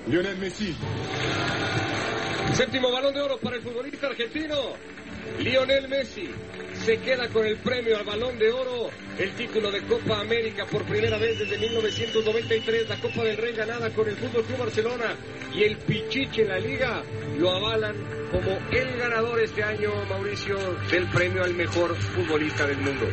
Lionel Messi. Séptimo Balón de Oro para el futbolista argentino. Lionel Messi se queda con el premio al Balón de Oro, el título de Copa América por primera vez desde 1993, la Copa del Rey ganada con el Fútbol Club Barcelona y el Pichichi en la Liga lo avalan como el ganador este año, Mauricio, del premio al mejor futbolista del mundo.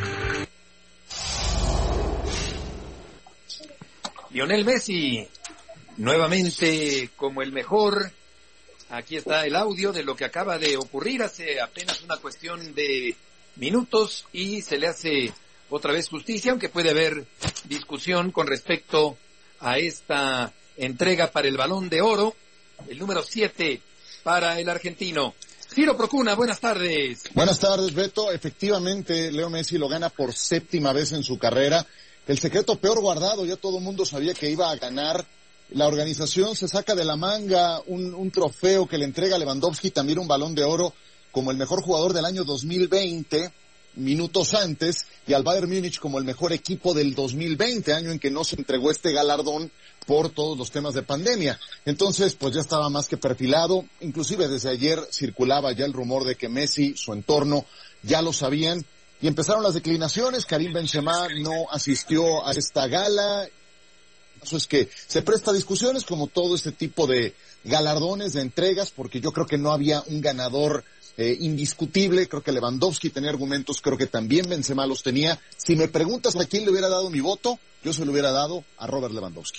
Lionel Messi, nuevamente como el mejor. Aquí está el audio de lo que acaba de ocurrir hace apenas una cuestión de minutos y se le hace otra vez justicia, aunque puede haber discusión con respecto a esta entrega para el Balón de Oro, el número 7 para el argentino. Ciro Procuna, buenas tardes. Buenas tardes, Beto. Efectivamente, Leo Messi lo gana por séptima vez en su carrera. El secreto peor guardado, ya todo el mundo sabía que iba a ganar. La organización se saca de la manga un trofeo que le entrega a Lewandowski, también un Balón de Oro, como el mejor jugador del año 2020, minutos antes, y al Bayern Múnich como el mejor equipo del 2020, año en que no se entregó este galardón por todos los temas de pandemia. Entonces, pues ya estaba más que perfilado, inclusive desde ayer circulaba ya el rumor de que Messi, su entorno, ya lo sabían, y empezaron las declinaciones. Karim Benzema no asistió a esta gala. Eso es que se presta a discusiones como todo este tipo de galardones, de entregas, porque yo creo que no había un ganador indiscutible. Creo que Lewandowski tenía argumentos, creo que también Benzema los tenía. Si me preguntas a quién le hubiera dado mi voto, yo se lo hubiera dado a Robert Lewandowski.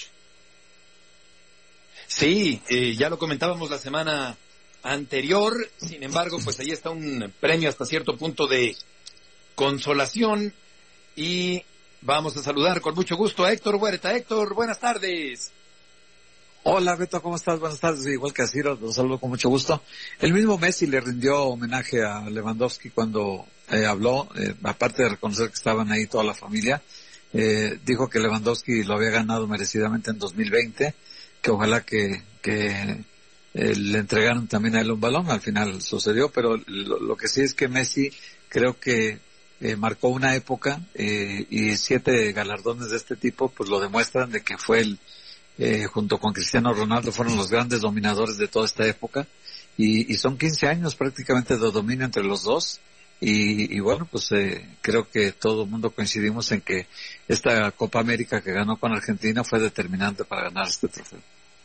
Sí, ya lo comentábamos la semana anterior, sin embargo, pues ahí está un premio hasta cierto punto de consolación y vamos a saludar con mucho gusto a Héctor Huerta. Héctor, buenas tardes. Hola Beto, ¿cómo estás? Buenas tardes, igual que a Ciro, los saludo con mucho gusto. El mismo Messi le rindió homenaje a Lewandowski cuando habló, aparte de reconocer que estaban ahí toda la familia, dijo que Lewandowski lo había ganado merecidamente en 2020, que ojalá que le entregaran también a él un balón, al final sucedió, pero lo que sí es que Messi creo que marcó una época y 7 galardones de este tipo pues lo demuestran de que fue junto con Cristiano Ronaldo fueron los grandes dominadores de toda esta época y son 15 años prácticamente de dominio entre los dos y bueno pues creo que todo el mundo coincidimos en que esta Copa América que ganó con Argentina fue determinante para ganar este trofeo.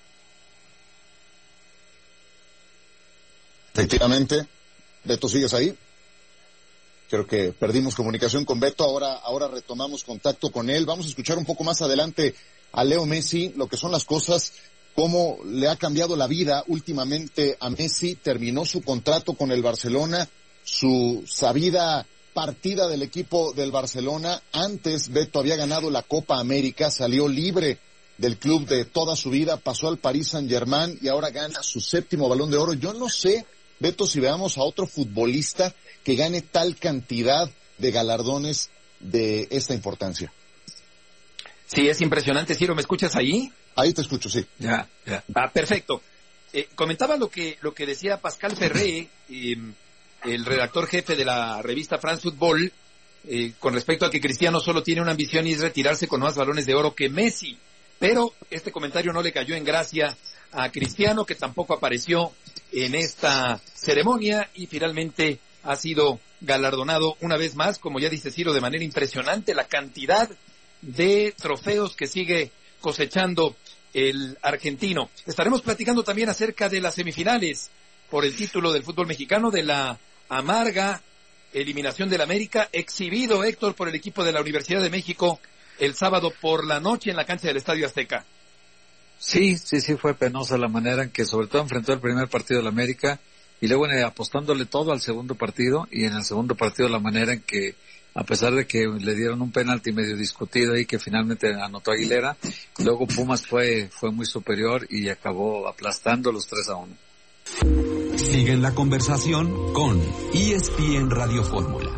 Efectivamente. Beto, ¿sigues ahí? Creo que perdimos comunicación con Beto, ahora retomamos contacto con él. Vamos a escuchar un poco más adelante a Leo Messi, lo que son las cosas, cómo le ha cambiado la vida últimamente a Messi. Terminó su contrato con el Barcelona, su sabida partida del equipo del Barcelona. Antes Beto había ganado la Copa América, salió libre del club de toda su vida, pasó al Paris Saint-Germain y ahora gana su 7º Balón de Oro. Yo no sé, Beto, si veamos a otro futbolista que gane tal cantidad de galardones de esta importancia. Sí, es impresionante. Ciro, ¿me escuchas ahí? Ahí te escucho, sí. Ya. Perfecto. Comentaba lo que decía Pascal Ferré, el redactor jefe de la revista France Football, con respecto a que Cristiano solo tiene una ambición y es retirarse con más balones de oro que Messi. Pero este comentario no le cayó en gracia a Cristiano, que tampoco apareció en esta ceremonia y finalmente ha sido galardonado una vez más, como ya dice Ciro, de manera impresionante, la cantidad de trofeos que sigue cosechando el argentino. Estaremos platicando también acerca de las semifinales por el título del fútbol mexicano, de la amarga eliminación del América, exhibido, Héctor, por el equipo de la Universidad de México el sábado por la noche en la cancha del Estadio Azteca. Sí, fue penosa la manera en que sobre todo enfrentó el primer partido del América y luego apostándole todo al segundo partido y en el segundo partido la manera en que a pesar de que le dieron un penalti medio discutido ahí que finalmente anotó Aguilera, luego Pumas fue muy superior y acabó aplastando los 3-1. Sigue en la conversación con ESPN Radio Fórmula.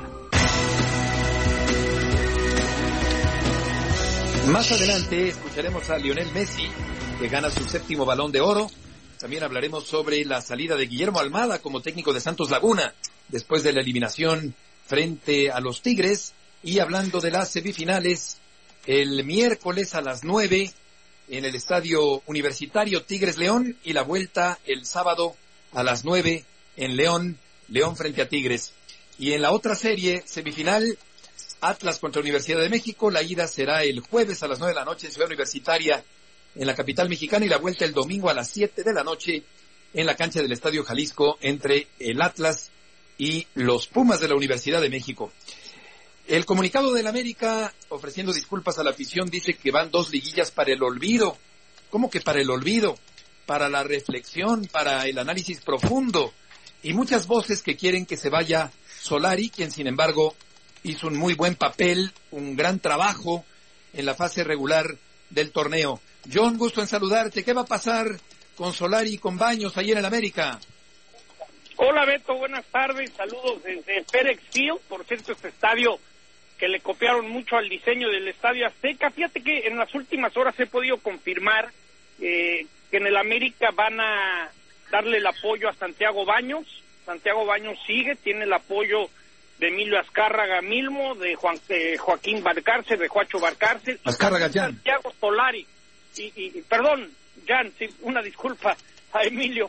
Más adelante escucharemos a Lionel Messi, que gana su 7º Balón de Oro. También hablaremos sobre la salida de Guillermo Almada como técnico de Santos Laguna, después de la eliminación frente a los Tigres. Y hablando de las semifinales, el miércoles a las 9, en el Estadio Universitario Tigres León y la vuelta el sábado a las 9 en León frente a Tigres. Y en la otra serie, semifinal, Atlas contra Universidad de México, la ida será el jueves a las 9 de la noche en Ciudad Universitaria, en la capital mexicana, y la vuelta el domingo a las 7 de la noche en la cancha del Estadio Jalisco entre el Atlas y los Pumas de la Universidad de México. El comunicado del América, ofreciendo disculpas a la afición, dice que van 2 liguillas para el olvido. ¿Cómo que para el olvido? Para la reflexión, para el análisis profundo, y muchas voces que quieren que se vaya Solari, quien sin embargo hizo un muy buen papel, un gran trabajo en la fase regular del torneo. John, gusto en saludarte. ¿Qué va a pasar con Solari y con Baños ahí en el América? Hola Beto, buenas tardes, saludos desde FedEx Field, por cierto este estadio que le copiaron mucho al diseño del Estadio Azteca. Fíjate que en las últimas horas he podido confirmar que en el América van a darle el apoyo a Santiago Baños. Santiago Baños sigue, tiene el apoyo de Emilio Azcárraga Milmo, de Joaquín Valcárcel, de Juacho Valcárcel. Azcárraga, Jan. Santiago Solari. Perdón, Jan, sí, una disculpa a Emilio.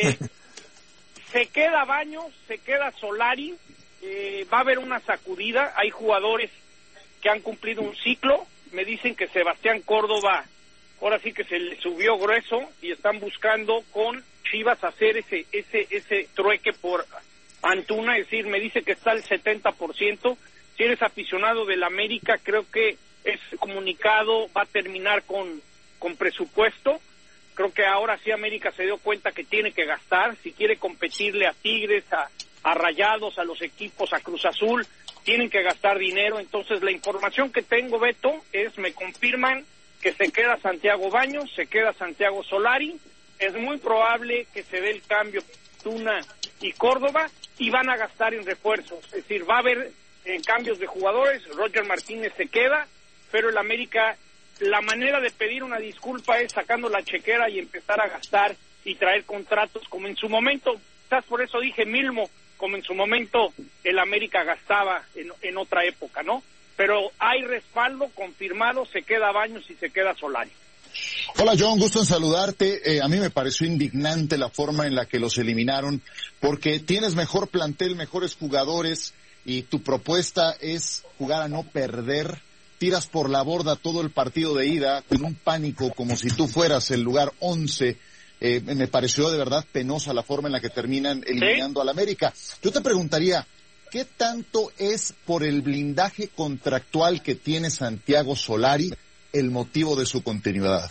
Se queda Baños, se queda Solari, va a haber una sacudida. Hay jugadores que han cumplido un ciclo. Me dicen que Sebastián Córdoba ahora sí que se le subió grueso y están buscando con Chivas hacer ese trueque por Antuna, es decir, me dice que está al 70%. Si eres aficionado del América, creo que ese comunicado va a terminar con presupuesto. Creo que ahora sí América se dio cuenta que tiene que gastar, si quiere competirle a Tigres, a Rayados, a los equipos, a Cruz Azul, tienen que gastar dinero. Entonces la información que tengo, Beto, me confirman que se queda Santiago Baños, se queda Santiago Solari, es muy probable que se dé el cambio Tuna y Córdoba, y van a gastar en refuerzos, es decir, va a haber cambios de jugadores. Roger Martínez se queda, pero el América, la manera de pedir una disculpa es sacando la chequera y empezar a gastar y traer contratos como en su momento, quizás por eso dije Milmo, como en su momento el América gastaba en otra época, ¿no? Pero hay respaldo confirmado, se queda Baños y se queda Solari. Hola John, gusto en saludarte. A mí me pareció indignante la forma en la que los eliminaron, porque tienes mejor plantel, mejores jugadores, y tu propuesta es jugar a no perder. Tiras por la borda todo el partido de ida con un pánico como si tú fueras el lugar 11. Me pareció de verdad penosa la forma en la que terminan eliminando al América. Yo te preguntaría, ¿qué tanto es por el blindaje contractual que tiene Santiago Solari el motivo de su continuidad?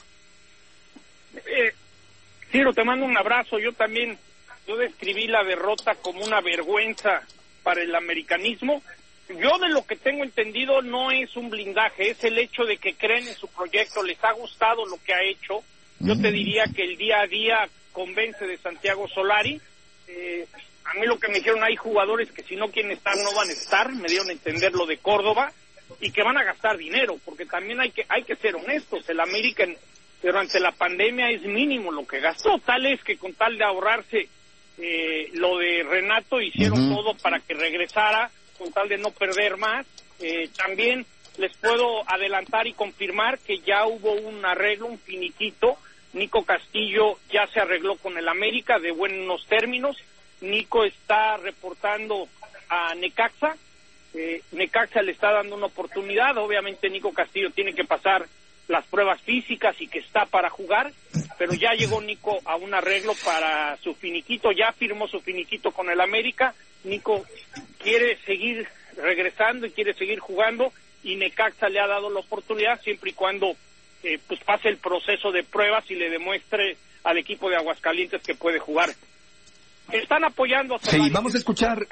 Ciro, te mando un abrazo. Yo describí la derrota como una vergüenza para el americanismo. Yo de lo que tengo entendido no es un blindaje, es el hecho de que creen en su proyecto, les ha gustado lo que ha hecho. Yo te diría que el día a día convence de Santiago Solari. A mí lo que me dijeron, hay jugadores que si no quieren estar no van a estar, me dieron a entender lo de Córdoba, y que van a gastar dinero, porque también hay que ser honestos. El América durante la pandemia es mínimo lo que gastó, tal es que con tal de ahorrarse lo de Renato hicieron todo para que regresara, con tal de no perder más. También les puedo adelantar y confirmar que ya hubo un arreglo, un finiquito. Nico Castillo ya se arregló con el América de buenos términos. Nico está reportando a Necaxa. Necaxa le está dando una oportunidad. Obviamente Nico Castillo tiene que pasar las pruebas físicas y que está para jugar, pero ya llegó Nico a un arreglo para su finiquito, ya firmó su finiquito con el América. Nico quiere seguir regresando y quiere seguir jugando, y Necaxa le ha dado la oportunidad siempre y cuando pues pase el proceso de pruebas y le demuestre al equipo de Aguascalientes que puede jugar. Están apoyando a Solari. Sí, vamos a escuchar.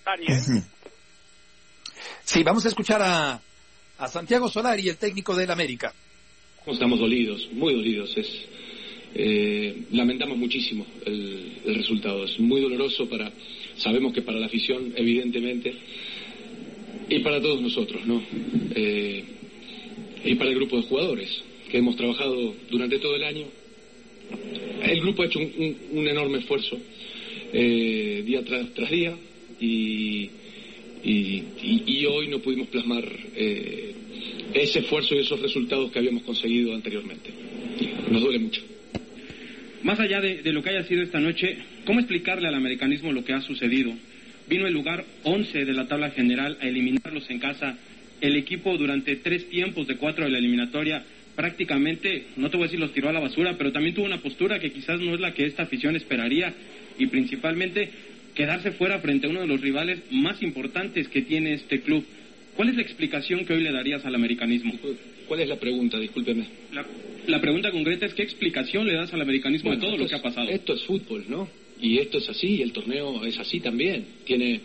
Sí, vamos a escuchar a Santiago Solari, el técnico del América. Estamos dolidos, muy dolidos. Lamentamos muchísimo el resultado. Es muy doloroso sabemos que para la afición, evidentemente, y para todos nosotros, ¿no? Y para el grupo de jugadores que hemos trabajado durante todo el año. El grupo ha hecho un enorme esfuerzo día tras día, y hoy no pudimos plasmar ese esfuerzo y esos resultados que habíamos conseguido anteriormente. nos duele mucho. Más allá de lo que haya sido esta noche, ¿cómo explicarle al americanismo lo que ha sucedido? Vino el lugar 11 de la tabla general a eliminarlos en casa. El equipo durante 3 tiempos de 4 de la eliminatoria prácticamente, no te voy a decir los tiró a la basura, pero también tuvo una postura que quizás no es la que esta afición esperaría, y principalmente quedarse fuera frente a uno de los rivales más importantes que tiene este club. ¿Cuál es la explicación que hoy le darías al americanismo? ¿Cuál es la pregunta? Discúlpeme. La pregunta concreta es ¿qué explicación le das al americanismo de todo lo que ha pasado? Esto es fútbol, ¿no? Y esto es así, y el torneo es así también. Tiene,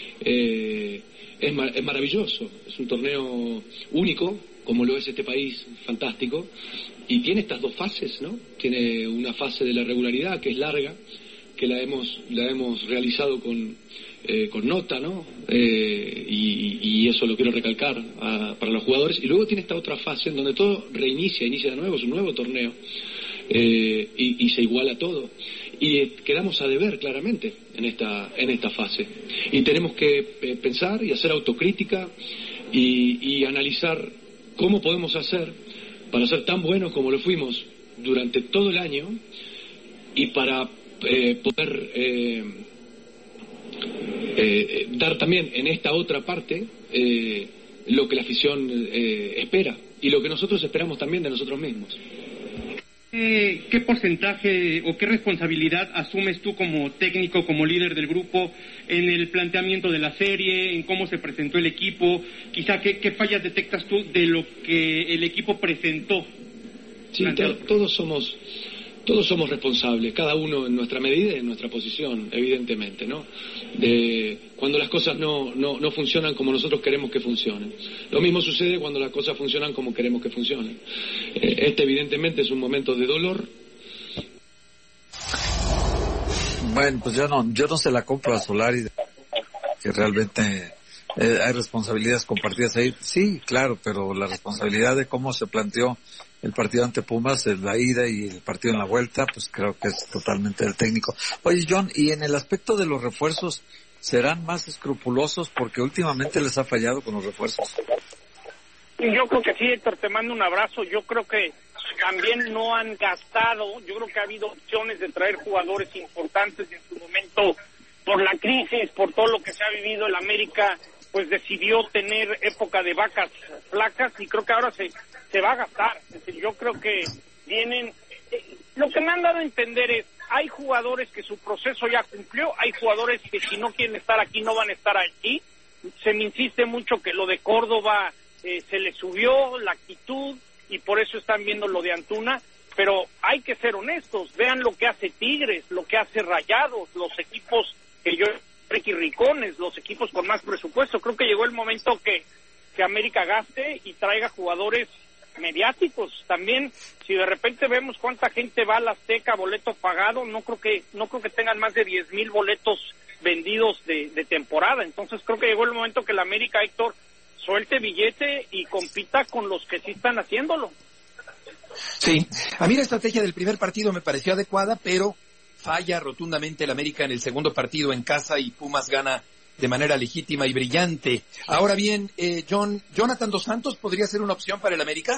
es maravilloso, es un torneo único, como lo es este país, fantástico, y tiene estas 2 fases, ¿no? Tiene una fase de la regularidad que es larga, que la hemos realizado con nota, ¿no? Y eso lo quiero recalcar para los jugadores. Y luego tiene esta otra fase en donde todo inicia de nuevo, es un nuevo torneo, y se iguala todo. Y quedamos a deber claramente en esta fase. Y tenemos que pensar y hacer autocrítica y analizar cómo podemos hacer para ser tan buenos como lo fuimos durante todo el año, y para poder dar también en esta otra parte lo que la afición espera y lo que nosotros esperamos también de nosotros mismos. ¿Qué porcentaje o qué responsabilidad asumes tú como técnico, como líder del grupo, en el planteamiento de la serie, en cómo se presentó el equipo? Quizá, ¿qué fallas detectas tú de lo que el equipo presentó? Sí, todos somos responsables, cada uno en nuestra medida y en nuestra posición, evidentemente, ¿no? Cuando las cosas no funcionan como nosotros queremos que funcionen. Lo mismo sucede cuando las cosas funcionan como queremos que funcionen. Este evidentemente es un momento de dolor. Bueno, pues yo no se la compro a Solari, que realmente hay responsabilidades compartidas ahí. Sí, claro, pero la responsabilidad de cómo se planteó el partido ante Pumas, la ida y el partido en la vuelta, pues creo que es totalmente del técnico. Oye, John, y en el aspecto de los refuerzos, ¿serán más escrupulosos? Porque últimamente les ha fallado con los refuerzos. Yo creo que sí, Héctor, te mando un abrazo. Yo creo que también no han gastado. Yo creo que ha habido opciones de traer jugadores importantes en su momento por la crisis, por todo lo que se ha vivido. El América pues decidió tener época de vacas flacas y creo que ahora se va a gastar. Es decir, yo creo que vienen... lo que me han dado a entender es, hay jugadores que su proceso ya cumplió, hay jugadores que si no quieren estar aquí no van a estar aquí. Se me insiste mucho que lo de Córdoba se le subió la actitud y por eso están viendo lo de Antuna, pero hay que ser honestos, vean lo que hace Tigres, lo que hace Rayados, los equipos que yo... Ricones, los equipos con más presupuesto. Creo que llegó el momento que América gaste y traiga jugadores mediáticos. También, si de repente vemos cuánta gente va a la Azteca, boleto pagado, no creo que tengan más de 10,000 boletos vendidos de temporada. Entonces creo que llegó el momento que la América, Héctor, suelte billete y compita con los que sí están haciéndolo. Sí, a mí la estrategia del primer partido me pareció adecuada, pero falla rotundamente el América en el segundo partido en casa y Pumas gana de manera legítima y brillante. Ahora bien, ¿Jonathan Dos Santos podría ser una opción para el América?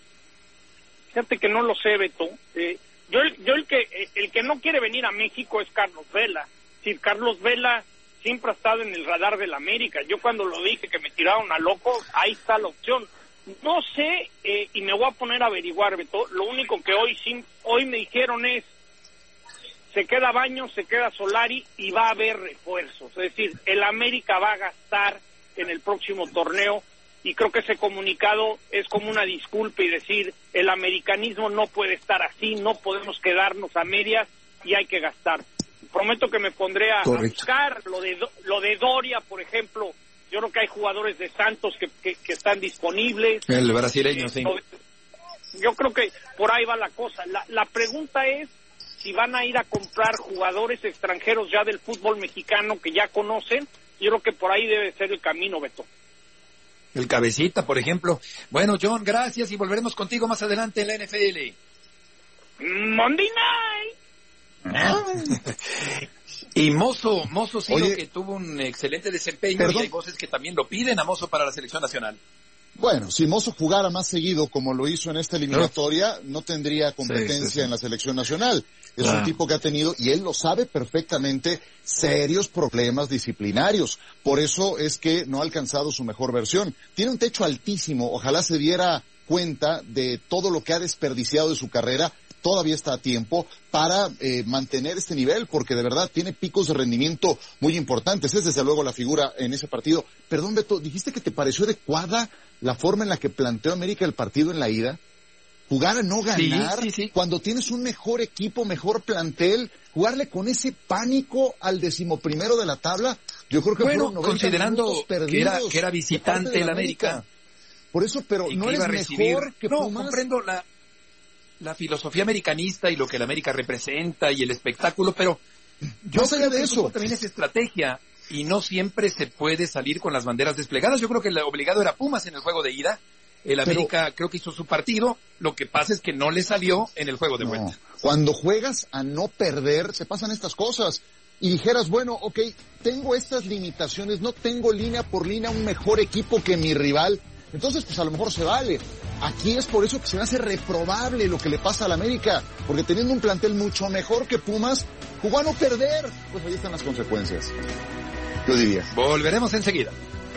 Fíjate que no lo sé, Beto. Yo el que no quiere venir a México es Carlos Vela. Sí, Carlos Vela siempre ha estado en el radar del América. Yo cuando lo dije que me tiraron a loco, ahí está la opción. No sé, y me voy a poner a averiguar, Beto. Lo único que hoy me dijeron es, se queda Baños, se queda Solari y va a haber refuerzos. Es decir, el América va a gastar en el próximo torneo y creo que ese comunicado es como una disculpa y decir, el americanismo no puede estar así, no podemos quedarnos a medias y hay que gastar. Prometo que me pondré a buscar lo de Doria, por ejemplo. Yo creo que hay jugadores de Santos que están disponibles. El brasileño, sí. Yo creo que por ahí va la cosa. La pregunta es si van a ir a comprar jugadores extranjeros ya del fútbol mexicano que ya conocen. Yo creo que por ahí debe ser el camino, Beto. El Cabecita, por ejemplo. Bueno, John, gracias y volveremos contigo más adelante en la NFL. Monday Night. Y Mozo Ciro, Oye, que tuvo un excelente desempeño, perdón. y hay voces que también lo piden a Mozo para la selección nacional. Bueno, si Mozo jugara más seguido como lo hizo en esta eliminatoria, no tendría competencia en la selección nacional. Es un tipo que ha tenido, y él lo sabe perfectamente, serios problemas disciplinarios. Por eso es que no ha alcanzado su mejor versión. Tiene un techo altísimo, ojalá se diera cuenta de todo lo que ha desperdiciado de su carrera. Todavía está a tiempo para mantener este nivel, porque de verdad tiene picos de rendimiento muy importantes. Es desde luego la figura en ese partido. Perdón, Beto, ¿dijiste que te pareció adecuada la forma en la que planteó América el partido en la ida? Jugar a no ganar, sí. Cuando tienes un mejor equipo, mejor plantel, jugarle con ese pánico al 11º de la tabla, yo creo que fueron 90 considerando perdidos que era visitante el América. Por eso, pero no eres mejor que Pumas. No, comprendo la filosofía americanista y lo que el América representa y el espectáculo, pero yo creo que eso también es estrategia y no siempre se puede salir con las banderas desplegadas. Yo creo que el obligado era Pumas en el juego de ida. El América creo que hizo su partido, lo que pasa es que no le salió en el juego de vuelta. Cuando juegas a no perder, se pasan estas cosas. Y dijeras, bueno, ok, tengo estas limitaciones, no tengo línea por línea un mejor equipo que mi rival, entonces pues a lo mejor se vale. Aquí es por eso que se me hace reprobable lo que le pasa al América, porque teniendo un plantel mucho mejor que Pumas, jugó a no perder. Pues ahí están las consecuencias, yo diría. Volveremos enseguida.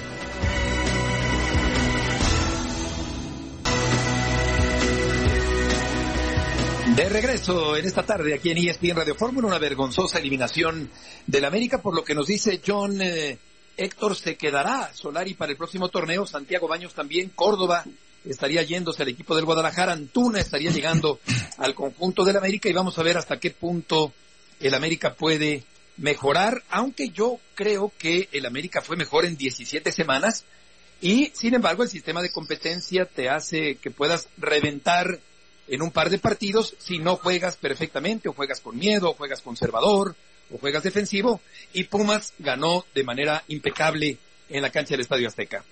De regreso en esta tarde aquí en ESPN Radio Fórmula, una vergonzosa eliminación del América, por lo que nos dice John. Héctor se quedará Solari para el próximo torneo, Santiago Baños también, Córdoba estaría yéndose al equipo del Guadalajara, Antuna estaría llegando al conjunto del América y vamos a ver hasta qué punto el América puede mejorar, aunque yo creo que el América fue mejor en 17 semanas y sin embargo el sistema de competencia te hace que puedas reventar en un par de partidos si no juegas perfectamente o juegas con miedo o juegas conservador o juegas defensivo, y Pumas ganó de manera impecable en la cancha del Estadio Azteca.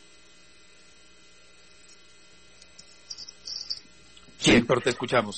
Sí, Héctor, te escuchamos.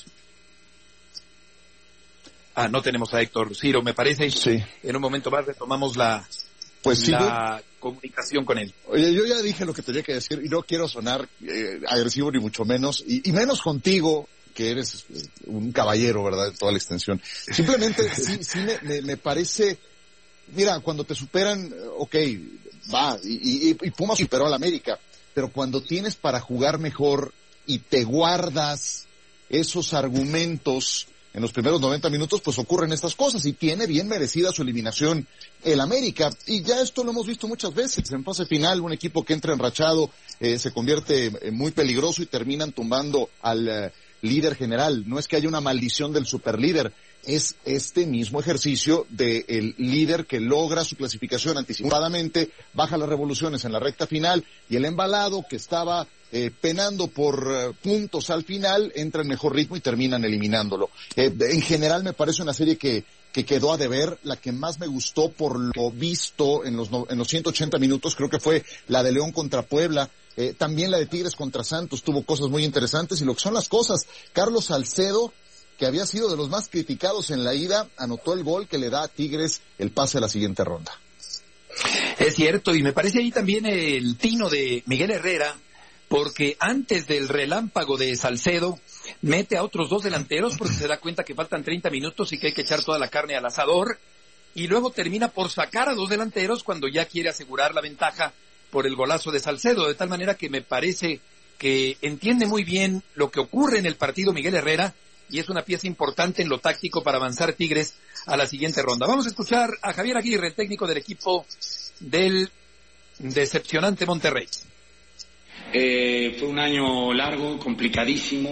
No tenemos a Héctor Ciro, me parece. Sí. En un momento más retomamos la comunicación con él. Oye, yo ya dije lo que tenía que decir y no quiero sonar agresivo ni mucho menos, y menos contigo, que eres un caballero, ¿verdad?, de toda la extensión. Simplemente sí me parece, mira, cuando te superan, ok, va, y Pumas superó al América, pero cuando tienes para jugar mejor y te guardas esos argumentos en los primeros 90 minutos, pues ocurren estas cosas, y tiene bien merecida su eliminación el América, y ya esto lo hemos visto muchas veces, en fase final un equipo que entra enrachado se convierte muy peligroso y terminan tumbando al líder general. No es que haya una maldición del superlíder, es este mismo ejercicio del líder que logra su clasificación anticipadamente, baja las revoluciones en la recta final, y el embalado que estaba penando por puntos al final entra en mejor ritmo y terminan eliminándolo. En general me parece una serie que quedó a deber. La que más me gustó por lo visto en los 180 minutos creo que fue la de León contra Puebla. También la de Tigres contra Santos tuvo cosas muy interesantes, y lo que son las cosas, Carlos Salcedo, que había sido de los más criticados en la ida, anotó el gol que le da a Tigres el pase a la siguiente ronda. Es cierto, y me parece ahí también el tino de Miguel Herrera, porque antes del relámpago de Salcedo mete a otros dos delanteros porque se da cuenta que faltan 30 minutos y que hay que echar toda la carne al asador, y luego termina por sacar a dos delanteros cuando ya quiere asegurar la ventaja por el golazo de Salcedo, de tal manera que me parece que entiende muy bien lo que ocurre en el partido Miguel Herrera, y es una pieza importante en lo táctico para avanzar Tigres a la siguiente ronda. Vamos a escuchar a Javier Aguirre, el técnico del equipo del decepcionante Monterrey. Fue un año largo, complicadísimo.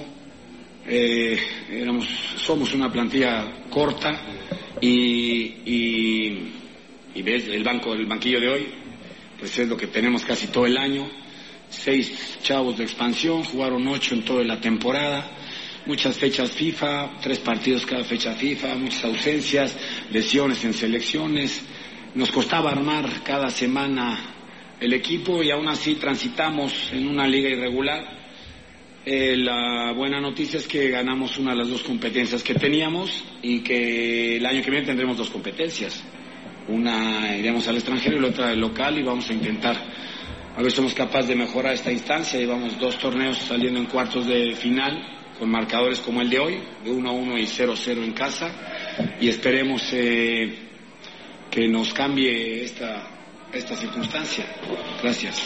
Somos una plantilla corta y ves el banquillo de hoy, pues es lo que tenemos casi todo el año. 6 chavos de expansión, jugaron 8 en toda la temporada, muchas fechas FIFA, 3 partidos cada fecha FIFA, muchas ausencias, lesiones en selecciones. Nos costaba armar cada semana el equipo y aún así transitamos en una liga irregular. La buena noticia es que ganamos una de las 2 competencias que teníamos y que el año que viene tendremos 2 competencias. Una iremos al extranjero y la otra al local, y vamos a intentar a ver si somos capaces de mejorar esta instancia. Llevamos 2 torneos saliendo en cuartos de final con marcadores como el de hoy, de 1-1 y 0-0 en casa, y esperemos que nos cambie esta circunstancia. Gracias.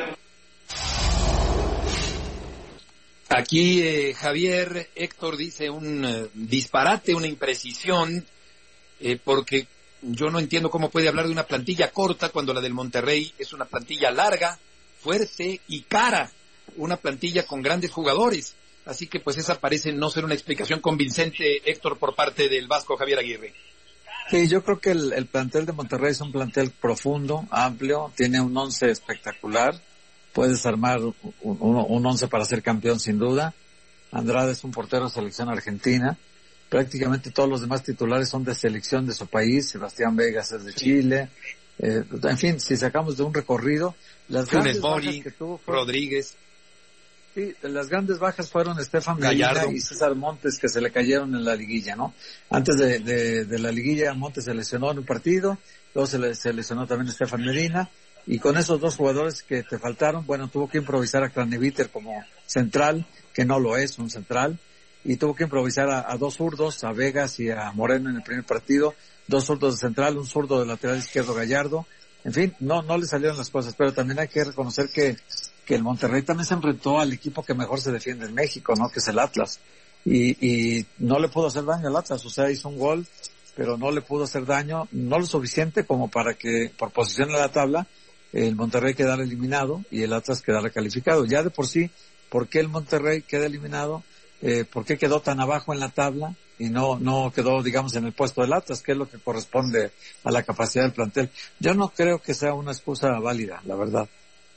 Aquí Javier Héctor dice un disparate, una imprecisión, porque yo no entiendo cómo puede hablar de una plantilla corta cuando la del Monterrey es una plantilla larga, fuerte y cara, una plantilla con grandes jugadores. Así que pues esa parece no ser una explicación convincente, Héctor, por parte del vasco Javier Aguirre. Sí, yo creo que el plantel de Monterrey es un plantel profundo, amplio, tiene un 11 espectacular. Puedes armar un 11 para ser campeón sin duda. Andrade es un portero de selección argentina. Prácticamente todos los demás titulares son de selección de su país. Sebastián Vegas es de Chile. En fin, si sacamos de un recorrido, las Funes grandes Mori, bajas que tuvo Rodríguez. Sí, las grandes bajas fueron Estefan Gallardo Medina y César Montes, que se le cayeron en la liguilla, ¿no? Antes de la liguilla, Montes se lesionó en un partido, luego se lesionó también Estefan Medina, y con esos 2 jugadores que te faltaron, bueno, tuvo que improvisar a Craneviter como central, que no lo es un central, y tuvo que improvisar a 2 zurdos, a Vegas y a Moreno en el primer partido, 2 zurdos de central, un zurdo de lateral izquierdo Gallardo. En fin, no le salieron las cosas, pero también hay que reconocer que el Monterrey también se enfrentó al equipo que mejor se defiende en México, ¿no? Que es el Atlas. Y no le pudo hacer daño al Atlas, o sea, hizo un gol, pero no le pudo hacer daño, no lo suficiente como para que, por posición en la tabla, el Monterrey quedara eliminado y el Atlas quedara calificado. Ya de por sí, ¿por qué el Monterrey queda eliminado? ¿Por qué quedó tan abajo en la tabla y no quedó, digamos, en el puesto del Atlas, que es lo que corresponde a la capacidad del plantel? Yo no creo que sea una excusa válida, la verdad.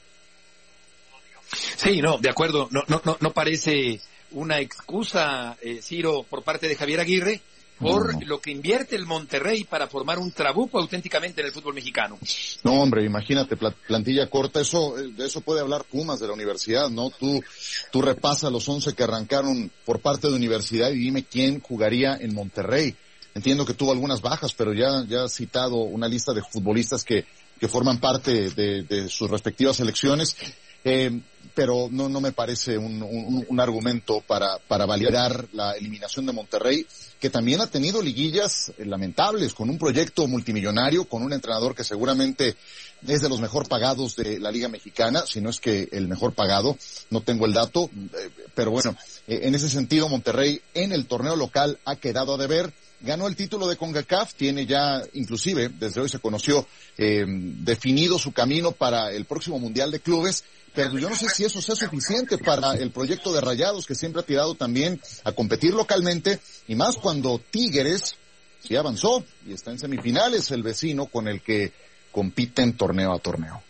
Sí, no, de acuerdo, no parece una excusa, Ciro, por parte de Javier Aguirre, por lo que invierte el Monterrey para formar un trabuco auténticamente en el fútbol mexicano. No, hombre, imagínate, plantilla corta, de eso puede hablar Pumas de la universidad, ¿no? Tú repasa los 11 que arrancaron por parte de universidad y dime quién jugaría en Monterrey. Entiendo que tuvo algunas bajas, pero ya has citado una lista de futbolistas que forman parte de sus respectivas selecciones. Pero no me parece un argumento para validar la eliminación de Monterrey, que también ha tenido liguillas lamentables, con un proyecto multimillonario, con un entrenador que seguramente es de los mejor pagados de la Liga Mexicana, si no es que el mejor pagado, no tengo el dato, pero bueno, en ese sentido Monterrey en el torneo local ha quedado a deber. Ganó el título de CONCACAF, tiene ya, inclusive, desde hoy se conoció, definido su camino para el próximo Mundial de Clubes, pero yo no sé si eso sea suficiente para el proyecto de Rayados, que siempre ha tirado también a competir localmente, y más cuando Tigres sí avanzó y está en semifinales, el vecino con el que compiten torneo a torneo.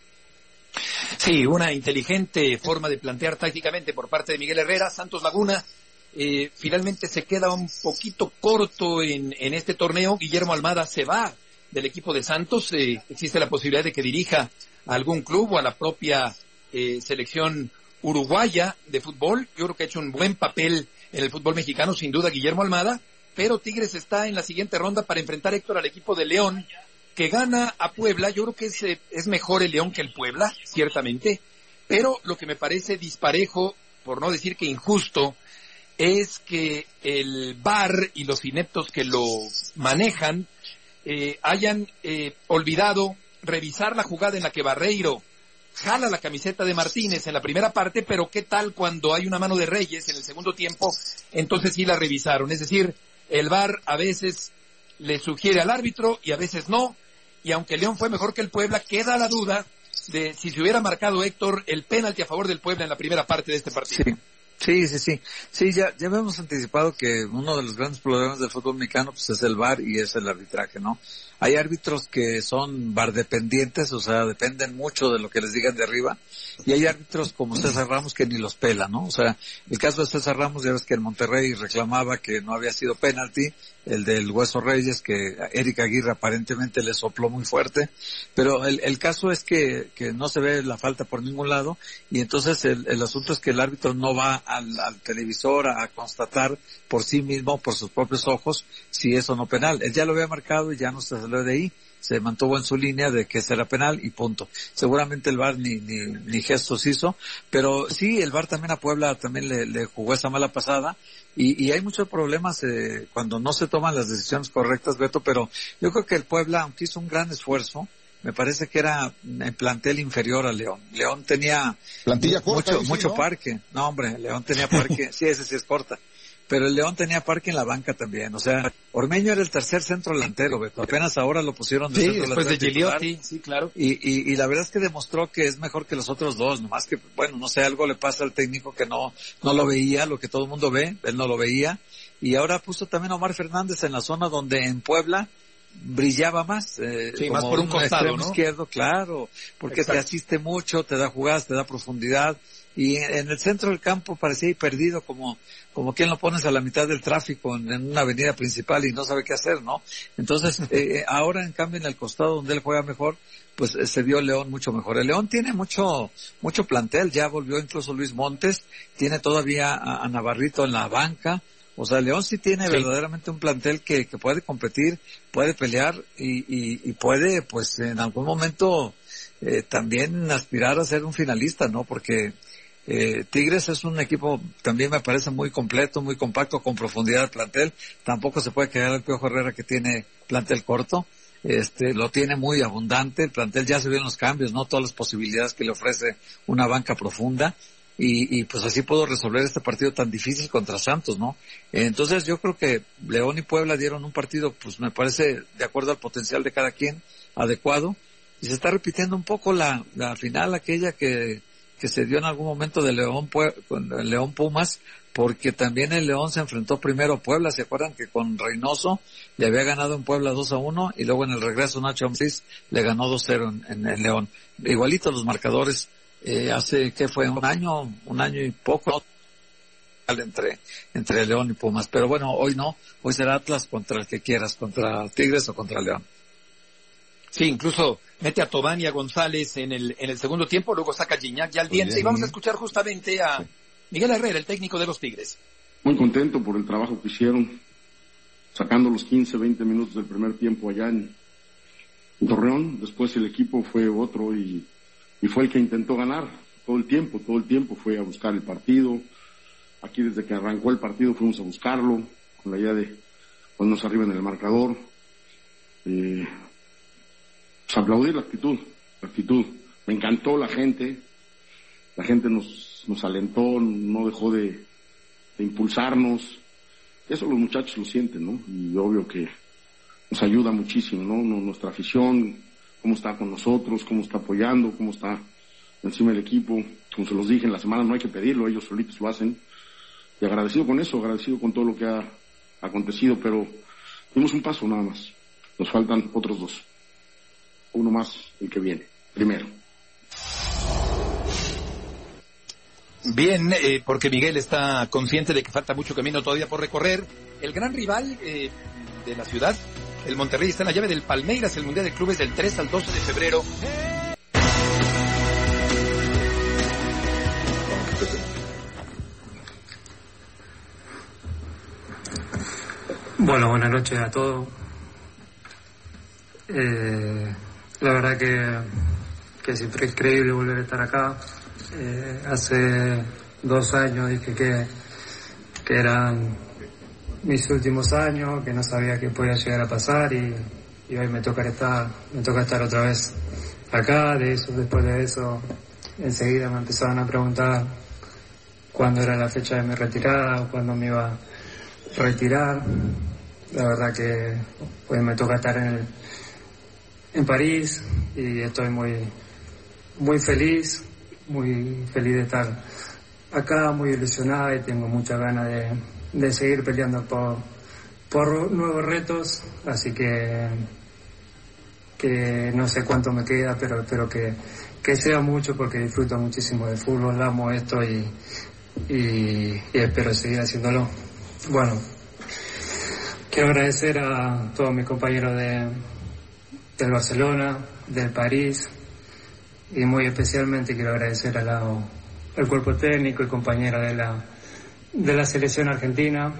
Sí, una inteligente forma de plantear tácticamente por parte de Miguel Herrera. Santos Laguna finalmente se queda un poquito corto en este torneo. Guillermo Almada se va del equipo de Santos. Existe la posibilidad de que dirija a algún club o a la propia selección uruguaya de fútbol. Yo creo que ha hecho un buen papel en el fútbol mexicano, sin duda, Guillermo Almada, pero Tigres está en la siguiente ronda para enfrentar, Héctor, al equipo de León, que gana a Puebla. Yo creo que es mejor el León que el Puebla, ciertamente, pero lo que me parece disparejo, por no decir que injusto, es que el VAR y los ineptos que lo manejan hayan olvidado revisar la jugada en la que Barreiro jala la camiseta de Martínez en la primera parte, pero ¿qué tal cuando hay una mano de Reyes en el segundo tiempo? Entonces sí la revisaron. Es decir, el VAR a veces le sugiere al árbitro y a veces no, y aunque León fue mejor que el Puebla, queda la duda de si se hubiera marcado, Héctor, el penalti a favor del Puebla en la primera parte de este partido. Sí, ya habíamos anticipado que uno de los grandes problemas del fútbol mexicano pues es el VAR y es el arbitraje, ¿no? Hay árbitros que son VAR dependientes, o sea, dependen mucho de lo que les digan de arriba, y hay árbitros como César Ramos que ni los pela, ¿no? O sea, el caso de César Ramos, ya ves que el Monterrey reclamaba que no había sido penalti, el del Hueso Reyes, que Eric Aguirre aparentemente le sopló muy fuerte, pero el caso es que no se ve la falta por ningún lado, y entonces el asunto es que el árbitro no va al televisor a constatar por sí mismo, por sus propios ojos, si es o no penal. Él ya lo había marcado y ya no se salió de ahí, se mantuvo en su línea de que será penal y punto. Seguramente el VAR ni gestos hizo, pero sí, el VAR también a Puebla también le jugó esa mala pasada, y hay muchos problemas cuando no se toman las decisiones correctas, Beto, pero yo creo que el Puebla, aunque hizo un gran esfuerzo, me parece que era en plantel inferior a León. León tenía plantilla corta, mucho ¿no? parque. No, hombre, León tenía parque, sí, ese sí es corta. Pero el León tenía parque en la banca también. O sea, Ormeño era el tercer centro delantero, Beto. Apenas ahora lo pusieron de centro después delantero. de Gigliotti, sí, claro. Y la verdad es que demostró que es mejor que los otros dos. Nomás que, bueno, no sé, algo le pasa al técnico que no lo veía, lo que todo el mundo ve, él no lo veía. Y ahora puso también a Omar Fernández en la zona donde en Puebla brillaba más. Sí, más por un costado, ¿no? Izquierdo, claro, porque Exacto. te asiste mucho, te da jugadas, te da profundidad. Y en el centro del campo parecía ir perdido, como quien lo pones a la mitad del tráfico en una avenida principal y no sabe qué hacer, ¿no? Entonces, ahora en cambio en el costado donde él juega mejor, pues se vio León mucho mejor. El León tiene mucho plantel, ya volvió incluso Luis Montes, tiene todavía a Navarrito en la banca. O sea, León sí tiene verdaderamente un plantel que puede competir, puede pelear y puede, pues, en algún momento también aspirar a ser un finalista, ¿no? Porque Tigres es un equipo, también me parece muy completo, muy compacto, con profundidad de plantel. Tampoco se puede quedar el Piojo Herrera, que tiene plantel corto. Lo tiene muy abundante. El plantel ya se ven los cambios, ¿no? Todas las posibilidades que le ofrece una banca profunda. Y pues así puedo resolver este partido tan difícil contra Santos, ¿no? Entonces yo creo que León y Puebla dieron un partido, pues me parece, de acuerdo al potencial de cada quien, adecuado. Y se está repitiendo un poco la final aquella que se dio en algún momento de con el León Pumas, porque también el León se enfrentó primero a Puebla. ¿Se acuerdan que con Reynoso le había ganado en Puebla 2-1 y luego en el regreso Nacho Ambriz le ganó 2-0 en el León? Igualito los marcadores, hace, ¿qué fue? Un año y poco entre León y Pumas. Pero bueno, hoy no, hoy será Atlas contra el que quieras, contra Tigres o contra León. Sí, incluso mete a Tobán y a González en el segundo tiempo, luego saca a Gignac y al Diente, y vamos a escuchar justamente a Miguel Herrera, el técnico de los Tigres. Muy contento por el trabajo que hicieron, sacando los 15, 20 minutos del primer tiempo allá en Torreón. Después el equipo fue otro y fue el que intentó ganar todo el tiempo fue a buscar el partido. Aquí desde que arrancó el partido fuimos a buscarlo, con la idea de ponernos arriba en el marcador. Pues aplaudir la actitud. Me encantó la gente nos alentó, no dejó de impulsarnos. Eso los muchachos lo sienten, ¿no? Y obvio que nos ayuda muchísimo, ¿no? Nuestra afición, cómo está con nosotros, cómo está apoyando, cómo está encima del equipo. Como se los dije en la semana, no hay que pedirlo, ellos solitos lo hacen. Y agradecido con eso, agradecido con todo lo que ha acontecido, pero dimos un paso nada más. Nos faltan otros dos. Uno más, el que viene, primero. Bien, porque Miguel está consciente de que falta mucho camino todavía por recorrer. El gran rival de la ciudad, el Monterrey, está en la llave del Palmeiras. El Mundial de Clubes del 3 al 12 de febrero. Bueno, buenas noches a todos. La verdad que siempre es increíble volver a estar acá. Hace 2 años dije que eran mis últimos años, que no sabía qué podía llegar a pasar y hoy me toca estar otra vez acá. Después de eso, enseguida me empezaron a preguntar cuándo era la fecha de mi retirada o cuándo me iba a retirar. La verdad que pues me toca estar en París y estoy muy feliz de estar acá, muy ilusionada, y tengo muchas ganas de seguir peleando por nuevos retos, así que no sé cuánto me queda, pero espero que sea mucho, porque disfruto muchísimo del fútbol, amo esto y espero seguir haciéndolo. Bueno, Quiero agradecer a todos mis compañeros del Barcelona, del París, y muy especialmente quiero agradecer al cuerpo técnico y compañero de la selección argentina.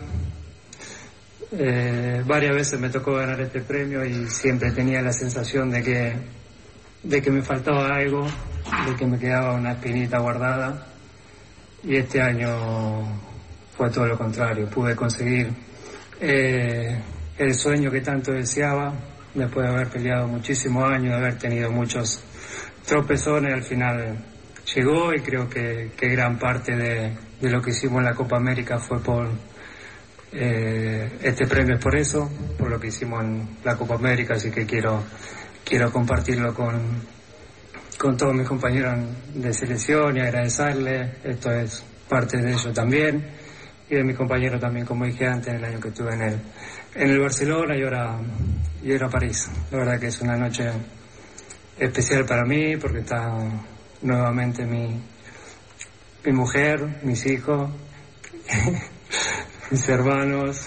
Varias veces me tocó ganar este premio y siempre tenía la sensación de que me faltaba algo, de que me quedaba una espinita guardada, y este año fue todo lo contrario. Pude conseguir el sueño que tanto deseaba, después de haber peleado muchísimos años, de haber tenido muchos tropezones. Al final llegó, y creo que gran parte de lo que hicimos en la Copa América fue por este premio, es por eso, por lo que hicimos en la Copa América, así que quiero compartirlo con todos mis compañeros de selección y agradecerles. Esto es parte de ello también, y de mis compañeros también, como dije antes, en el año que estuve en el Barcelona y ahora París. La verdad que es una noche especial para mí, porque está nuevamente mi mujer, mis hijos, mis hermanos.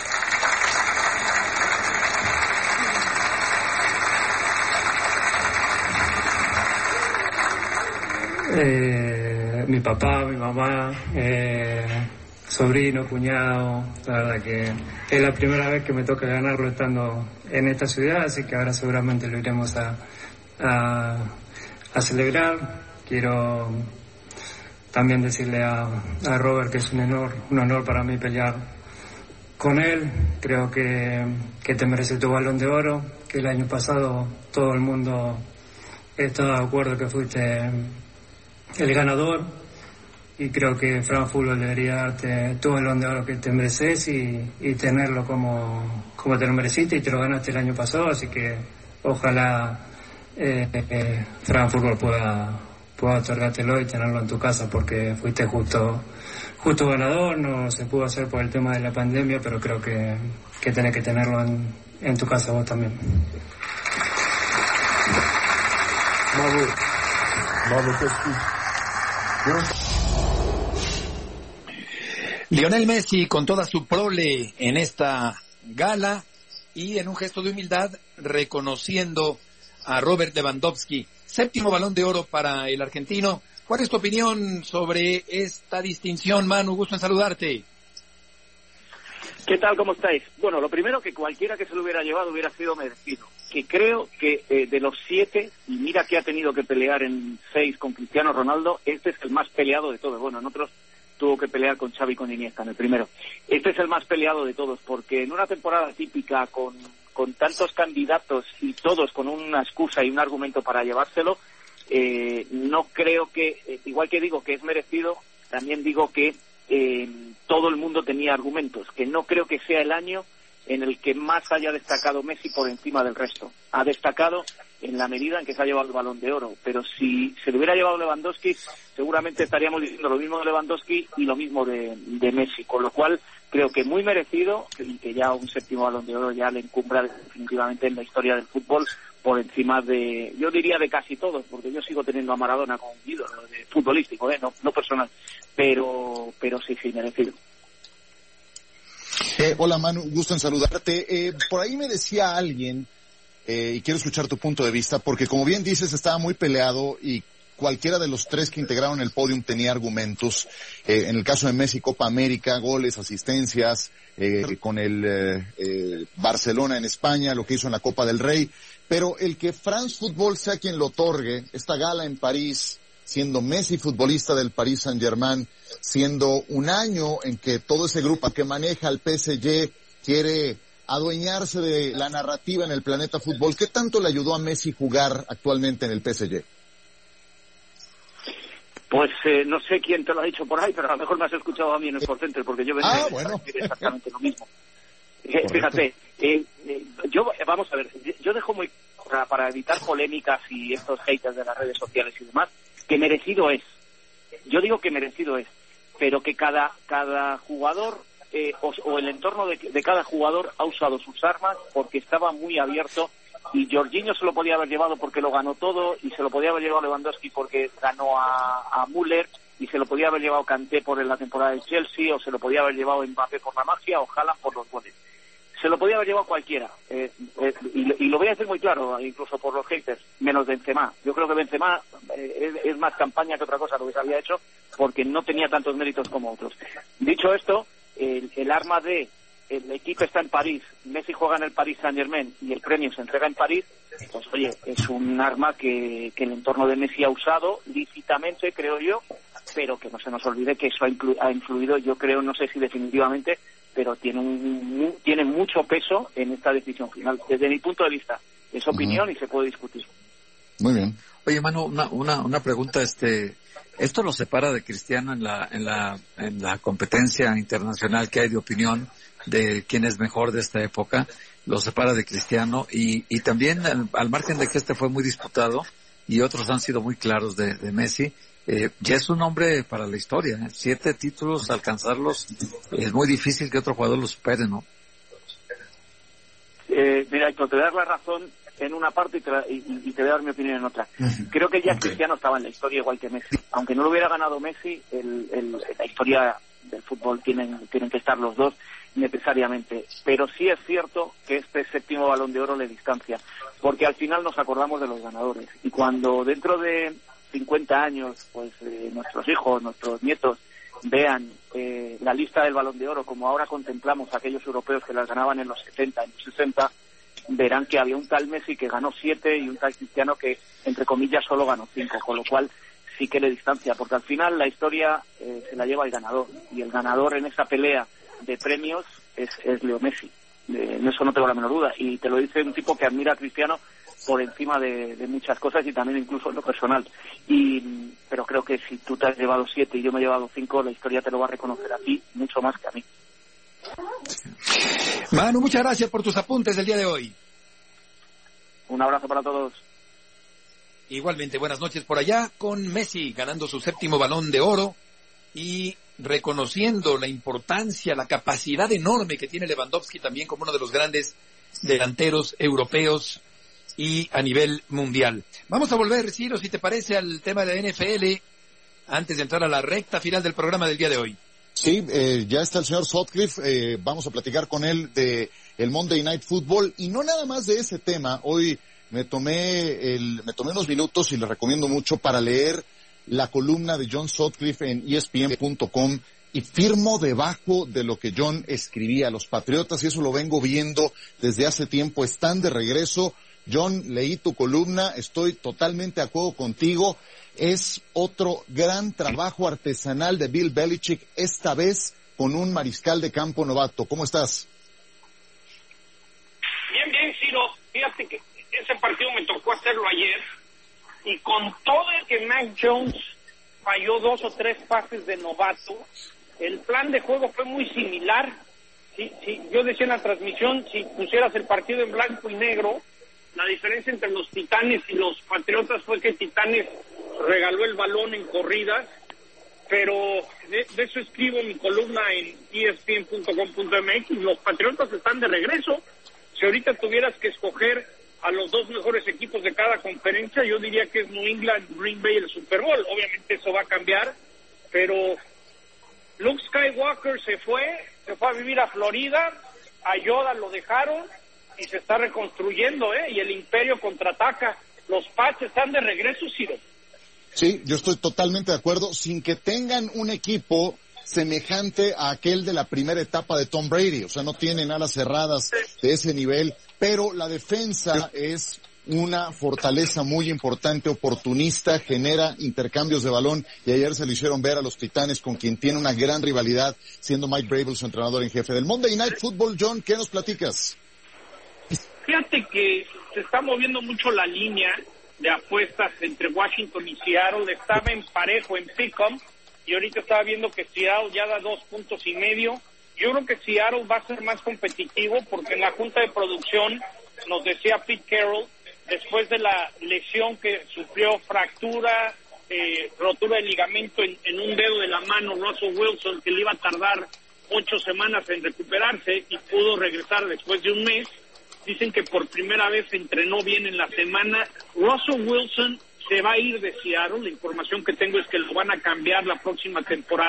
Mi papá, mi mamá, sobrino, cuñado. La verdad que es la primera vez que me toca ganarlo estando en esta ciudad, así que ahora seguramente lo iremos a celebrar. Quiero también decirle a Robert que es un honor para mí pelear con él. Creo que te merece tu Balón de Oro, que el año pasado todo el mundo está de acuerdo que fuiste el ganador, y creo que Fran Fútbol debería darte tu Balón de Oro que te mereces y tenerlo como te lo mereciste, y te lo ganaste el año pasado, así que ojalá Fran Fútbol pueda otorgártelo y tenerlo en tu casa, porque fuiste justo ganador. No se pudo hacer por el tema de la pandemia, pero creo que tenés que tenerlo en tu casa vos también. Lionel Messi con toda su prole en esta gala, y en un gesto de humildad reconociendo a Robert Lewandowski, 7º Balón de Oro para el argentino. ¿Cuál es tu opinión sobre esta distinción, Manu? Gusto en saludarte. ¿Qué tal? ¿Cómo estáis? Bueno, lo primero, que cualquiera que se lo hubiera llevado hubiera sido merecido. Que creo que de los 7, y mira que ha tenido que pelear en 6 con Cristiano Ronaldo, este es el más peleado de todos. Bueno, en otros tuvo que pelear con Xavi y con Iniesta en el primero. Este es el más peleado de todos, porque en una temporada típica con tantos candidatos y todos con una excusa y un argumento para llevárselo, no creo que, igual que digo que es merecido, también digo que todo el mundo tenía argumentos, que no creo que sea el año en el que más haya destacado Messi por encima del resto. Ha destacado en la medida en que se ha llevado el Balón de Oro, pero si se lo hubiera llevado Lewandowski, seguramente estaríamos diciendo lo mismo de Lewandowski y lo mismo de Messi, con lo cual creo que muy merecido, y que ya un 7º Balón de Oro ya le encumbra definitivamente en la historia del fútbol por encima de, yo diría, de casi todos, porque yo sigo teniendo a Maradona como ídolo de futbolístico, no personal, pero sí, merecido. Hola Manu, gusto en saludarte. Por ahí me decía alguien, y quiero escuchar tu punto de vista, porque como bien dices, estaba muy peleado y cualquiera de los 3 que integraron el podium tenía argumentos. En el caso de Messi, Copa América, goles, asistencias, con el Barcelona en España, lo que hizo en la Copa del Rey. Pero el que France Football sea quien lo otorgue, esta gala en París, siendo Messi futbolista del Paris Saint-Germain, siendo un año en que todo ese grupo que maneja el PSG quiere adueñarse de la narrativa en el planeta fútbol, ¿qué tanto le ayudó a Messi jugar actualmente en el PSG? Pues no sé quién te lo ha dicho por ahí, pero a lo mejor me has escuchado a mí en el Sport Center, porque yo venía a decir exactamente lo mismo. Fíjate, vamos a ver, yo dejo muy para evitar polémicas y estos haters de las redes sociales y demás, que merecido es. Yo digo que merecido es, pero que cada jugador o el entorno de cada jugador ha usado sus armas porque estaba muy abierto, y Jorginho se lo podía haber llevado porque lo ganó todo, y se lo podía haber llevado Lewandowski porque ganó a Müller, y se lo podía haber llevado Kanté por la temporada de Chelsea, o se lo podía haber llevado Mbappé por la magia, o Haaland por los goles. se lo podía haber llevado cualquiera, y lo voy a decir muy claro, incluso por los haters, menos Benzema. Yo creo que Benzema es más campaña que otra cosa lo que se había hecho, porque no tenía tantos méritos como otros. Dicho esto, el arma de el equipo está en París, Messi juega en el Paris Saint-Germain y el premio se entrega en París, pues oye, es un arma que el entorno de Messi ha usado lícitamente, creo yo, pero que no se nos olvide que eso ha influido, yo creo, no sé si definitivamente, pero tiene mucho peso en esta decisión final. Desde mi punto de vista, es opinión y se puede discutir. Muy bien. Oye, Manu, una pregunta, ¿esto lo separa de Cristiano en la competencia internacional que hay de opinión de quién es mejor de esta época? ¿Lo separa de Cristiano? Y también, al margen de que fue muy disputado y otros han sido muy claros de Messi, ya es un hombre para la historia, 7 títulos, alcanzarlos, es muy difícil que otro jugador lo supere, ¿no? Mira, Héctor, te voy a dar la razón en una parte y te voy a dar mi opinión en otra. Creo que ya Cristiano estaba en la historia igual que Messi. Aunque no lo hubiera ganado Messi, la historia del fútbol tienen que estar los dos necesariamente. Pero sí es cierto que este 7º Balón de Oro le distancia, porque al final nos acordamos de los ganadores. Y cuando dentro de 50 años, pues nuestros hijos, nuestros nietos vean la lista del Balón de Oro, como ahora contemplamos a aquellos europeos que las ganaban en los 70, en los 60, verán que había un tal Messi que ganó 7 y un tal Cristiano que, entre comillas, solo ganó 5, con lo cual sí que le distancia, porque al final la historia se la lleva el ganador, y el ganador en esa pelea de premios es Leo Messi. En eso no tengo la menor duda, y te lo dice un tipo que admira a Cristiano por encima de muchas cosas y también incluso en lo personal. Pero creo que si tú te has llevado 7 y yo me he llevado 5, la historia te lo va a reconocer a ti mucho más que a mí. Manu, muchas gracias por tus apuntes del día de hoy. Un abrazo para todos. Igualmente, buenas noches por allá, con Messi ganando su 7º Balón de Oro y reconociendo la importancia, la capacidad enorme que tiene Lewandowski también como uno de los grandes delanteros europeos y a nivel mundial. Vamos a volver, Ciro, si te parece, al tema de la NFL antes de entrar a la recta final del programa del día de hoy. Sí, ya está el señor Sutcliffe, vamos a platicar con él de el Monday Night Football y no nada más de ese tema. Hoy me tomé unos minutos y les recomiendo mucho para leer la columna de John Sutcliffe en ESPN.com y firmo debajo de lo que John escribía. Los Patriotas, y eso lo vengo viendo desde hace tiempo, están de regreso. John, leí tu columna, estoy totalmente de acuerdo contigo. Es otro gran trabajo artesanal de Bill Belichick, esta vez con un mariscal de campo novato. ¿Cómo estás? Bien, Ciro. Fíjate que ese partido me tocó hacerlo ayer, y con todo el que Mac Jones falló 2 o 3 pases de novato, el plan de juego fue muy similar. Sí, yo decía en la transmisión, si pusieras el partido en blanco y negro, la diferencia entre los Titanes y los Patriotas fue que Titanes regaló el balón en corridas, pero de eso escribo mi columna en ESPN.com.mx. Los Patriotas están de regreso. Si ahorita tuvieras que escoger a los 2 mejores equipos de cada conferencia, yo diría que es New England, Green Bay y el Super Bowl. Obviamente eso va a cambiar, pero Luke Skywalker se fue a vivir a Florida, a Yoda lo dejaron y se está reconstruyendo, y el Imperio contraataca. Los Pats están de regreso, Ciro. Sí, yo estoy totalmente de acuerdo, sin que tengan un equipo semejante a aquel de la primera etapa de Tom Brady, o sea, no tienen alas cerradas de ese nivel, pero la defensa es una fortaleza muy importante, oportunista, genera intercambios de balón, y ayer se lo hicieron ver a los Titanes, con quien tiene una gran rivalidad, siendo Mike Vrabel su entrenador en jefe. Del Monday Night Football, John, ¿qué nos platicas? Fíjate que se está moviendo mucho la línea de apuestas entre Washington y Seattle. Estaba en parejo en pick-em, y ahorita estaba viendo que Seattle ya da 2.5 puntos. Yo creo que Seattle va a ser más competitivo, porque en la junta de producción nos decía Pete Carroll, después de la lesión que sufrió, fractura, rotura de ligamento en un dedo de la mano, Russell Wilson, que le iba a tardar 8 semanas en recuperarse y pudo regresar después de un mes. Dicen que por primera vez se entrenó bien en la semana. Russell Wilson se va a ir de Seattle. La información que tengo es que lo van a cambiar la próxima temporada.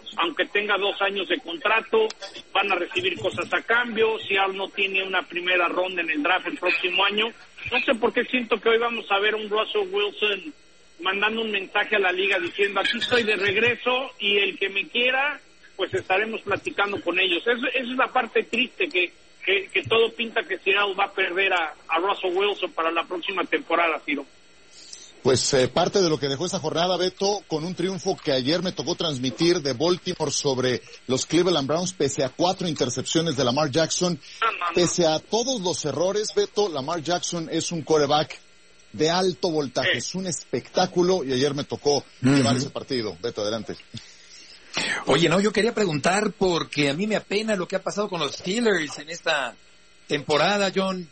aunque tenga 2 años de contrato, van a recibir cosas a cambio. Seattle no tiene una primera ronda en el draft el próximo año. No sé por qué siento que hoy vamos a ver un Russell Wilson mandando un mensaje a la liga diciendo, aquí estoy de regreso y el que me quiera, pues estaremos platicando con ellos. Esa es la parte triste, que todo pinta que Seattle va a perder a Russell Wilson para la próxima temporada, Ciro. Pues parte de lo que dejó esta jornada, Beto, con un triunfo que ayer me tocó transmitir de Baltimore sobre los Cleveland Browns, pese a 4 intercepciones de Lamar Jackson. Pese a todos los errores, Beto, Lamar Jackson es un quarterback de alto voltaje, es un espectáculo, y ayer me tocó llevar ese partido. Beto, adelante. Oye, no, yo quería preguntar porque a mí me apena lo que ha pasado con los Steelers en esta temporada, John.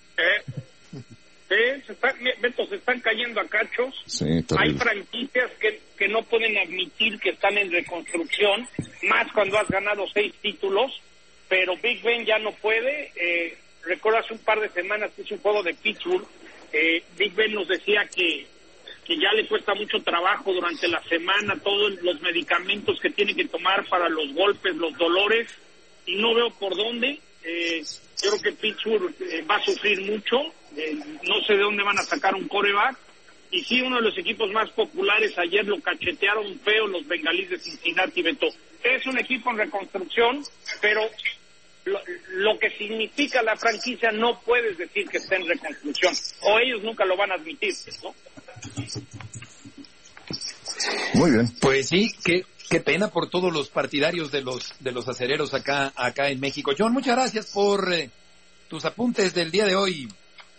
Beto, se están cayendo a cachos. Sí, hay franquicias que no pueden admitir que están en reconstrucción, más cuando has ganado 6 títulos, pero Big Ben ya no puede. Recuerdo hace un par de semanas que hizo un juego de Pittsburgh, Big Ben nos decía que ya le cuesta mucho trabajo durante la semana, todos los medicamentos que tiene que tomar para los golpes, los dolores, y no veo por dónde. Yo creo que Pittsburgh va a sufrir mucho. No sé de dónde van a sacar un quarterback. Y sí, uno de los equipos más populares ayer lo cachetearon feo, los Bengalíes de Cincinnati, Beto. Es un equipo en reconstrucción, pero lo que significa la franquicia no puedes decir que está en reconstrucción, o ellos nunca lo van a admitir, ¿no? Muy bien. Pues sí, qué pena por todos los partidarios de los acereros acá en México. John, muchas gracias por tus apuntes del día de hoy.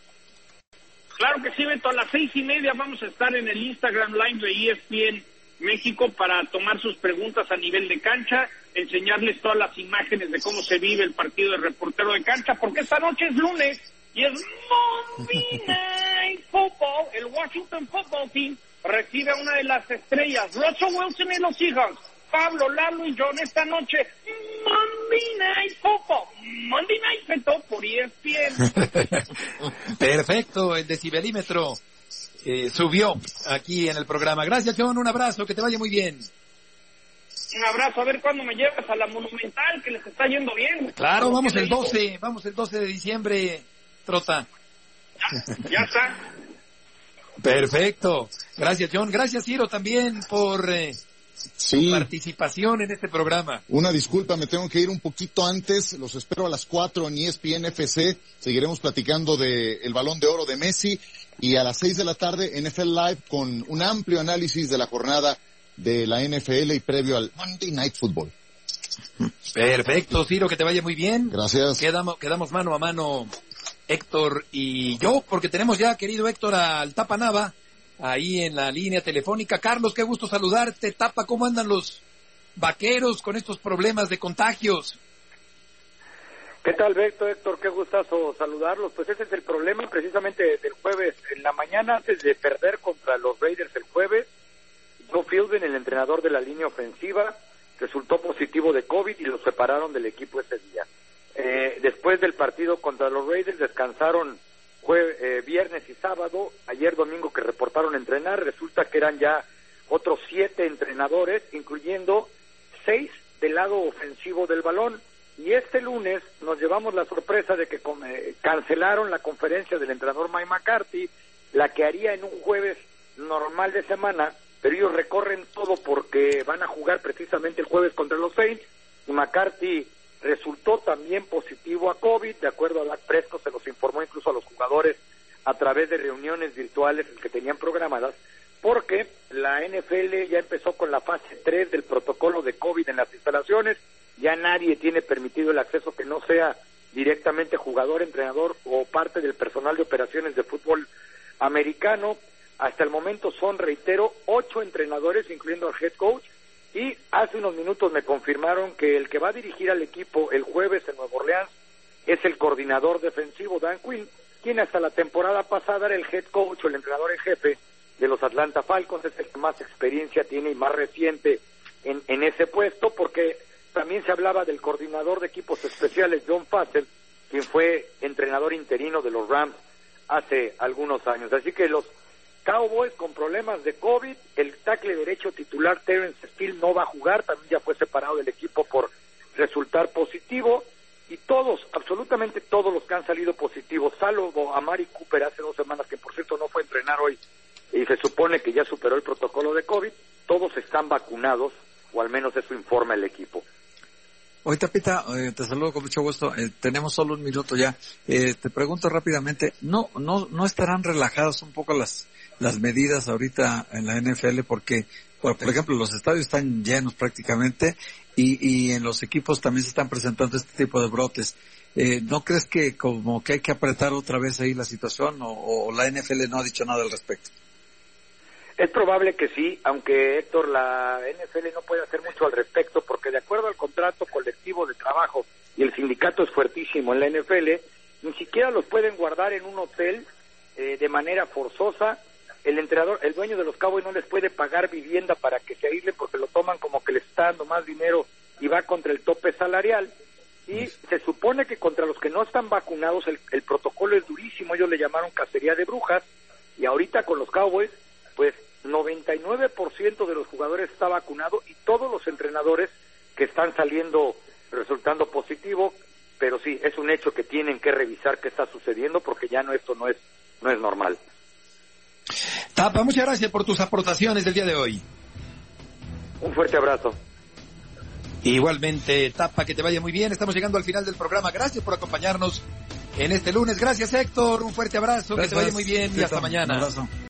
Claro que sí, Beto, a las 6:30 vamos a estar en el Instagram Live de ESPN México para tomar sus preguntas a nivel de cancha, enseñarles todas las imágenes de cómo se vive el partido de reportero de cancha, porque esta noche es lunes y es Monday Night Football. El Washington Football Team recibe a una de las estrellas, Russell Wilson y los Seahawks. Pablo, Lalo y John, esta noche, Monday Night Football, Monday Night Football por ESPN. Perfecto, el decibelímetro subió aquí en el programa. Gracias, John, un abrazo, que te vaya muy bien. Un abrazo, a ver cuándo me llevas a la Monumental, que les está yendo bien. Claro, vamos el 12 de diciembre, Trota. Ya está. Perfecto, gracias, John. Gracias, Ciro, también por participación en este programa. Una disculpa, me tengo que ir un poquito antes, los espero a las 4 en ESPN FC, seguiremos platicando del Balón de Oro de Messi, y a las 6 de la tarde NFL Live con un amplio análisis de la jornada de la NFL y previo al Monday Night Football. Perfecto, Ciro, que te vaya muy bien. Gracias. Quedamos mano a mano, Héctor y yo, porque tenemos ya, querido Héctor, al Tapa Nava ahí en la línea telefónica. Carlos, qué gusto saludarte. Tapa, ¿cómo andan los Vaqueros con estos problemas de contagios? ¿Qué tal, Héctor? Qué gustazo saludarlos. Pues ese es el problema precisamente del jueves. En la mañana, antes de perder contra los Raiders el jueves, Joe Philbin, el entrenador de la línea ofensiva, resultó positivo de COVID y lo separaron del equipo ese día. Después del partido contra los Raiders descansaron viernes y sábado. Ayer domingo que reportaron entrenar, resulta que eran ya otros 7 entrenadores, incluyendo 6 del lado ofensivo del balón. Y este lunes nos llevamos la sorpresa de que cancelaron la conferencia del entrenador Mike McCarthy, la que haría en un jueves normal de semana, pero ellos recorren todo porque van a jugar precisamente el jueves contra los Saints, y McCarthy resultó también positivo a COVID, de acuerdo a Dak Prescott, se los informó incluso a los jugadores a través de reuniones virtuales que tenían programadas, porque la NFL ya empezó con la fase 3 del protocolo de COVID en las instalaciones. Ya nadie tiene permitido el acceso que no sea directamente jugador, entrenador o parte del personal de operaciones de fútbol americano. Hasta el momento son, reitero, 8 entrenadores, incluyendo al head coach, y hace unos minutos me confirmaron que el que va a dirigir al equipo el jueves en Nueva Orleans es el coordinador defensivo, Dan Quinn, quien hasta la temporada pasada era el head coach o el entrenador en jefe de los Atlanta Falcons. Es el que más experiencia tiene y más reciente en ese puesto, porque también se hablaba del coordinador de equipos especiales, John Fassel, quien fue entrenador interino de los Rams hace algunos años. Así que los Cowboys con problemas de COVID, el tackle derecho titular Terrence Steele no va a jugar, también ya fue separado del equipo por resultar positivo, y todos, absolutamente todos los que han salido positivos, salvo a Mari Cooper hace 2 semanas, que por cierto no fue a entrenar hoy, y se supone que ya superó el protocolo de COVID, todos están vacunados, o al menos eso informa el equipo. Oye, Tapita, te saludo con mucho gusto. Tenemos solo 1 minuto ya. Te pregunto rápidamente, ¿no estarán relajadas un poco las medidas ahorita en la NFL? Porque, por ejemplo, los estadios están llenos prácticamente y en los equipos también se están presentando este tipo de brotes. ¿No crees que como que hay que apretar otra vez ahí la situación o la NFL no ha dicho nada al respecto? Es probable que sí, aunque Héctor, la NFL no puede hacer mucho al respecto, porque de acuerdo al contrato colectivo de trabajo, y el sindicato es fuertísimo en la NFL, ni siquiera los pueden guardar en un hotel de manera forzosa. El entrenador, el dueño de los Cowboys no les puede pagar vivienda para que se aíslen, porque lo toman como que les está dando más dinero y va contra el tope salarial. Y se supone que contra los que no están vacunados el protocolo es durísimo, ellos le llamaron cacería de brujas, y ahorita con los Cowboys, pues 99% de los jugadores está vacunado y todos los entrenadores que están saliendo resultando positivo, pero sí, es un hecho que tienen que revisar qué está sucediendo porque ya esto no es normal. Tapa, muchas gracias por tus aportaciones del día de hoy. Un fuerte abrazo. Igualmente, Tapa, que te vaya muy bien. Estamos llegando al final del programa. Gracias por acompañarnos en este lunes. Gracias, Héctor. Un fuerte abrazo. Gracias. Que te vaya muy bien y hasta mañana. Un abrazo.